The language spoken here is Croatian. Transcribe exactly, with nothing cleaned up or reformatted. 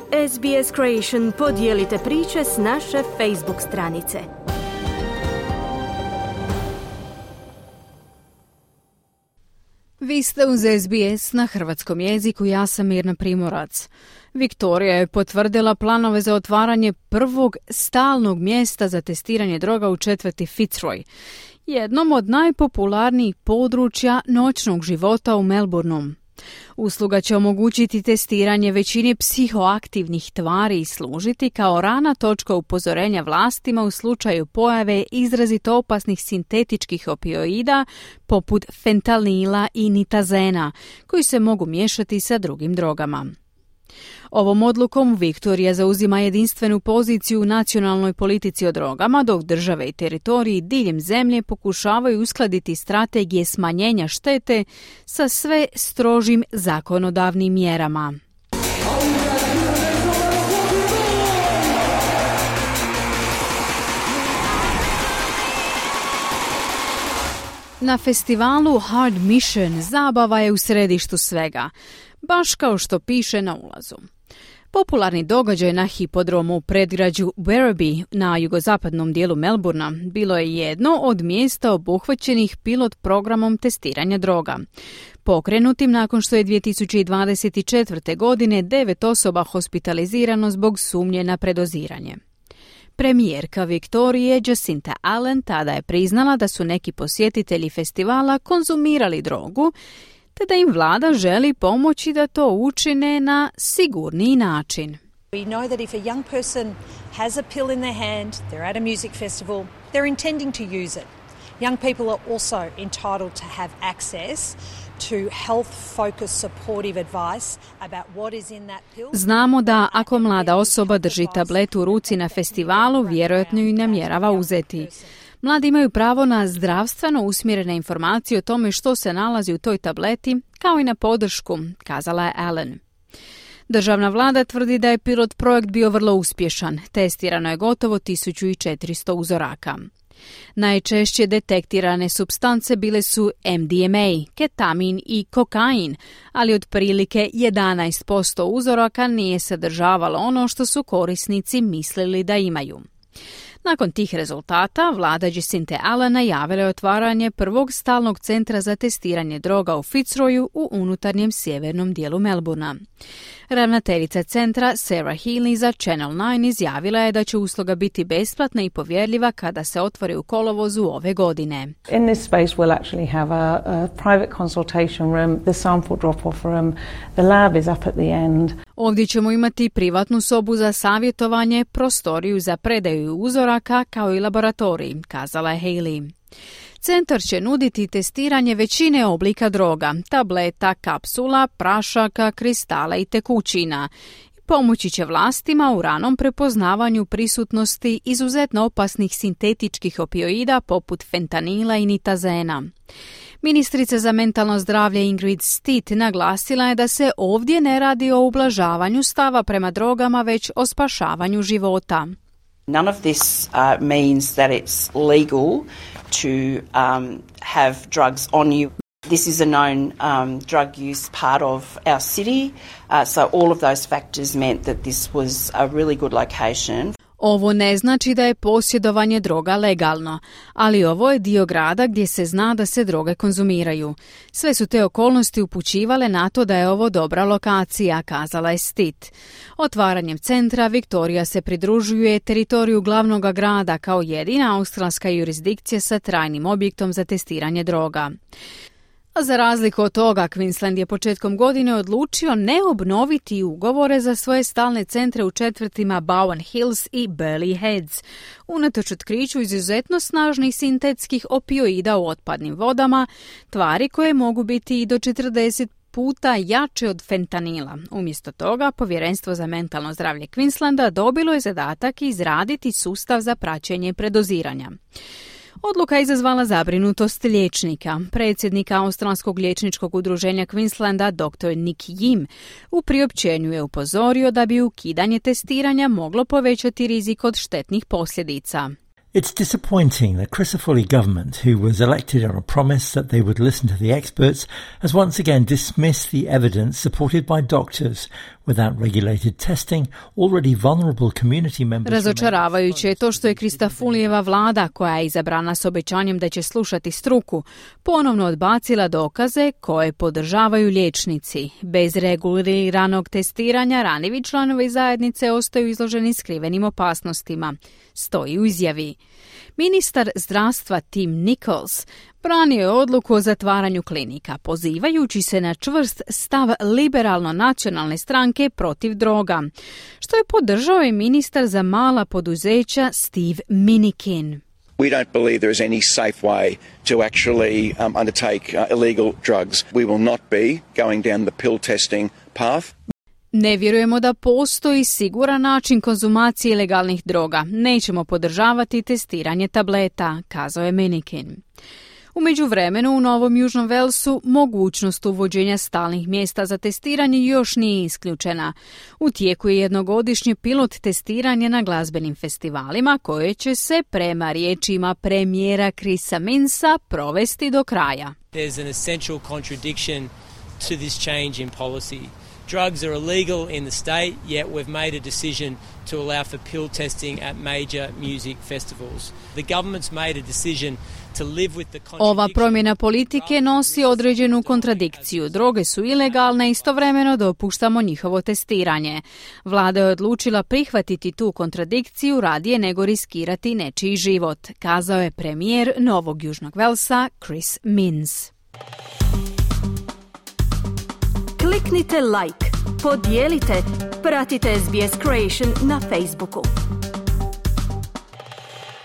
S B S Creation podijelite priče s naše Facebook stranice. Vi ste uz S B S na hrvatskom jeziku, ja sam Mirna Primorac. Viktorija je potvrdila planove za otvaranje prvog stalnog mjesta za testiranje droga u četvrti Fitzroy, jednom od najpopularnijih područja noćnog života u Melbourneu. Usluga će omogućiti testiranje većine psihoaktivnih tvari i služiti kao rana točka upozorenja vlastima u slučaju pojave izrazito opasnih sintetičkih opioida poput fentanila i nitazena, koji se mogu miješati sa drugim drogama. Ovom odlukom Viktorija zauzima jedinstvenu poziciju u nacionalnoj politici o drogama, dok države i teritoriji diljem zemlje pokušavaju uskladiti strategije smanjenja štete sa sve strožim zakonodavnim mjerama. Na festivalu Hard Mission zabava je u središtu svega, baš kao što piše na ulazu. Popularni događaj na hipodromu u predgrađu Werribee na jugozapadnom dijelu Melbournea bilo je jedno od mjesta obuhvaćenih pilot programom testiranja droga, pokrenutim nakon što je dvije tisuće dvadeset četvrte. godine devet osoba hospitalizirano zbog sumnje na predoziranje. Premijerka Viktorije Jacinta Allen tada je priznala da su neki posjetitelji festivala konzumirali drogu, te da im vlada želi pomoći da to učine na sigurniji način. We know that if a young person has a pill in their hand, they're at a music festival, they're intending to use it. Young people are also entitled to have access to health-focused supportive advice about what is in that pill. Znamo da ako mlada osoba drži tabletu u ruci na festivalu, vjerojatno ju namjerava uzeti. Mladi imaju pravo na zdravstveno usmjerene informacije o tome što se nalazi u toj tableti, kao i na podršku, kazala je Allen. Državna vlada tvrdi da je pilot projekt bio vrlo uspješan. Testirano je gotovo tisuću četiristo uzoraka. Najčešće detektirane supstance bile su M D M A, ketamin i kokain, ali otprilike jedanaest posto uzoraka nije sadržavalo ono što su korisnici mislili da imaju. Nakon tih rezultata, vlada Jacinta Allen najavila je otvaranje prvog stalnog centra za testiranje droga u Fitzroyu u unutarnjem sjevernom dijelu Melbournea. Ravnateljica centra Sarah Healy za Channel nine izjavila je da će usluga biti besplatna i povjerljiva kada se otvori u kolovozu ove godine. In this space we'll actually have a, a private consultation room, the sample drop-off room, the lab is up at the end. Ovdje ćemo imati privatnu sobu za savjetovanje, prostoriju za predaju uzoraka kao i laboratorij, kazala je Hailey. Centar će nuditi testiranje većine oblika droga, tableta, kapsula, prašaka, kristala i tekućina. Pomoći će vlastima u ranom prepoznavanju prisutnosti izuzetno opasnih sintetičkih opioida poput fentanila i nitazena. Ministrica za mentalno zdravlje Ingrid Stitt naglasila je da se ovdje ne radi o ublažavanju stava prema drogama, već o spašavanju života. None of this uh, means that it's legal to um, have drugs on you. This is a known um, drug use part of our city, uh, so all of those factors meant that this was a really good location. Ovo ne znači da je posjedovanje droga legalno, ali ovo je dio grada gdje se zna da se droge konzumiraju. Sve su te okolnosti upućivale na to da je ovo dobra lokacija, kazala je Stitt. Otvaranjem centra Viktorija se pridružuje teritoriju glavnog grada kao jedina australska jurisdikcija sa trajnim objektom za testiranje droga. A za razliku od toga, Queensland je početkom godine odlučio ne obnoviti ugovore za svoje stalne centre u četvrtima Bowen Hills i Burleigh Heads, unatoč otkriću izuzetno snažnih sintetskih opioida u otpadnim vodama, tvari koje mogu biti i do četrdeset puta jače od fentanila. Umjesto toga, Povjerenstvo za mentalno zdravlje Queenslanda dobilo je zadatak izraditi sustav za praćenje predoziranja. Odluka je izazvala zabrinutost liječnika. Predsjednik Australskog liječničkog udruženja Queenslanda doktor Nick Yim u priopćenju je upozorio da bi ukidanje testiranja moglo povećati rizik od štetnih posljedica. It's disappointing that Crisafulli government, who was elected on a promise that they would listen to the experts, has once again dismissed the evidence supported by doctors without regulated testing. Already vulnerable community members. Razočaravajuće je to što je Cristafulijeva vlada, koja je izabrana s obećanjem da će slušati struku, ponovno odbacila dokaze koje podržavaju liječnici. Bez reguliranog testiranja ranjivi članovi zajednice ostaju izloženi skrivenim opasnostima, stoji u izjavi. Ministar zdravstva Tim Nichols branio je odluku o zatvaranju klinika, pozivajući se na čvrst stav liberalno-nacionalne stranke protiv droga, što je podržao i ministar za mala poduzeća Steve Minikin. We don't believe there is any safe way to actually um, undertake uh, illegal drugs. We will not be going down the pill testing path. Ne vjerujemo da postoji siguran način konzumacije ilegalnih droga. Nećemo podržavati testiranje tableta, kazao je Minikin. U međuvremenu u Novom Južnom Velsu mogućnost uvođenja stalnih mjesta za testiranje još nije isključena. U tijeku je jednogodišnji pilot testiranje na glazbenim festivalima koje će se prema riječima premijera Chrisa Minsa provesti do kraja. There's an essential contradiction to this change in policy. Drugs are illegal in the state, yet we've made a decision to allow for pill testing at major music festivals. The government's made a decision to live with the contradiction. Ova promjena politike nosi određenu kontradikciju. Droge su ilegalne, istovremeno dopuštamo njihovo testiranje. Vlada je odlučila prihvatiti tu kontradikciju radije nego riskirati nečiji život, kazao je premijer Novog Južnog Velsa Chris Minns. Kliknite like, podijelite, pratite S B S Creation na Facebooku.